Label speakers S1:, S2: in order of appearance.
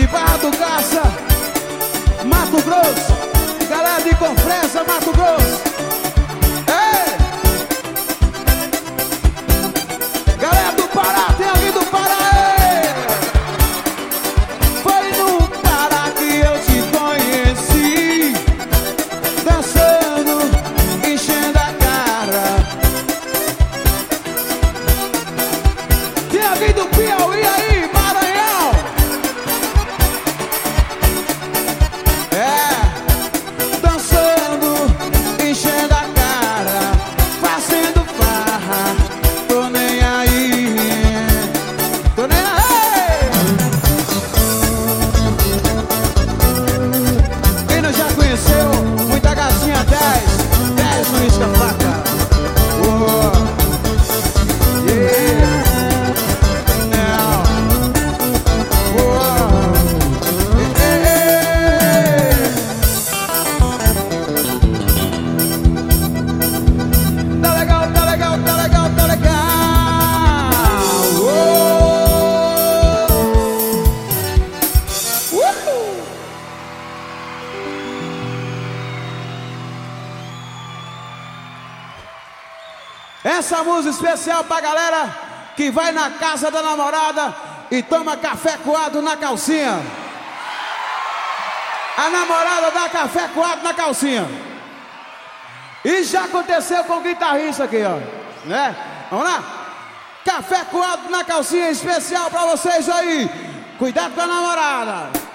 S1: Barra do Garça, Mato Grosso. Galera de Confresa, Mato Grosso. Ei! Galera do Pará, tem alguém do Pará? Ei! Foi no Pará que eu te conheci, dançando, enchendo a cara. Tem alguém do Piauí aí, Maranhão? Dançando, enchendo a cara, fazendo farra, tô nem aí, tô nem aí. Quem não já conheceu, muita gatinha 10 no isca-faca. Essa música especial pra galera que vai na casa da namorada e toma café coado na calcinha. A namorada dá café coado na calcinha. Isso já aconteceu com o guitarrista aqui, ó, né? Vamos lá? Café coado na calcinha especial pra vocês aí. Cuidado com a namorada.